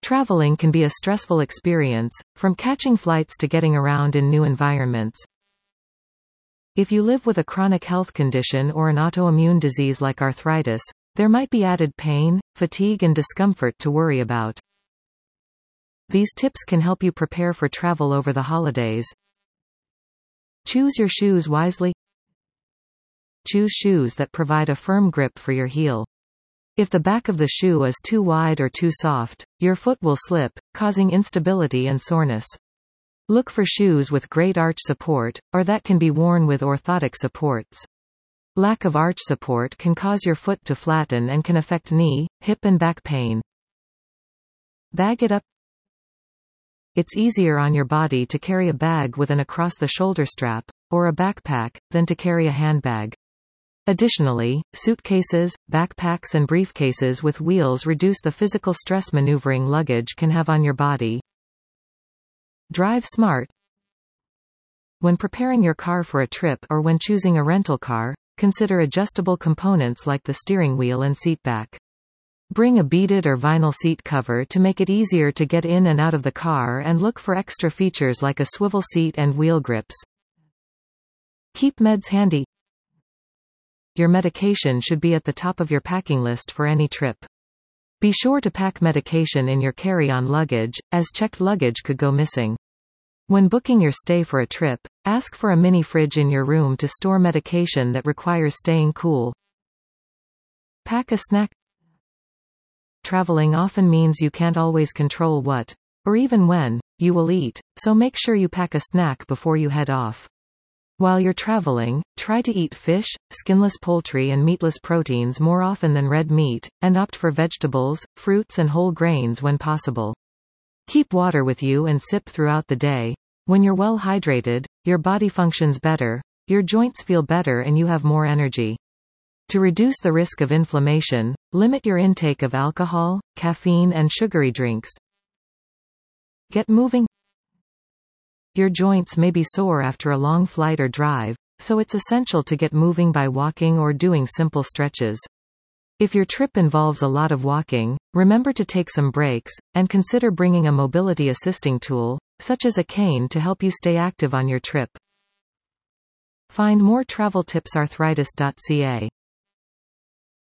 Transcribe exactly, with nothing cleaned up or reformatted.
Traveling can be a stressful experience, from catching flights to getting around in new environments. If you live with a chronic health condition or an autoimmune disease like arthritis, there might be added pain, fatigue and discomfort to worry about. These tips can help you prepare for travel over the holidays. Choose your shoes wisely. Choose shoes that provide a firm grip for your heel. If the back of the shoe is too wide or too soft, your foot will slip, causing instability and soreness. Look for shoes with great arch support, or that can be worn with orthotic supports. Lack of arch support can cause your foot to flatten and can affect knee, hip and back pain. Bag it up. It's easier on your body to carry a bag with an across-the-shoulder strap, or a backpack, than to carry a handbag. Additionally, suitcases, backpacks and briefcases with wheels reduce the physical stress maneuvering luggage can have on your body. Drive smart. When preparing your car for a trip or when choosing a rental car, consider adjustable components like the steering wheel and seat back. Bring a beaded or vinyl seat cover to make it easier to get in and out of the car, and look for extra features like a swivel seat and wheel grips. Keep meds handy. Your medication should be at the top of your packing list for any trip. Be sure to pack medication in your carry-on luggage, as checked luggage could go missing. When booking your stay for a trip, ask for a mini fridge in your room to store medication that requires staying cool. Pack a snack. Traveling often means you can't always control what, or even when, you will eat, so make sure you pack a snack before you head off. While you're traveling, try to eat fish, skinless poultry and meatless proteins more often than red meat, and opt for vegetables, fruits and whole grains when possible. Keep water with you and sip throughout the day. When you're well hydrated, your body functions better, your joints feel better and you have more energy. To reduce the risk of inflammation, limit your intake of alcohol, caffeine and sugary drinks. Get moving. Your joints may be sore after a long flight or drive, so it's essential to get moving by walking or doing simple stretches. If your trip involves a lot of walking, remember to take some breaks, and consider bringing a mobility assisting tool, such as a cane, to help you stay active on your trip. Find more travel tips arthritis dot c a.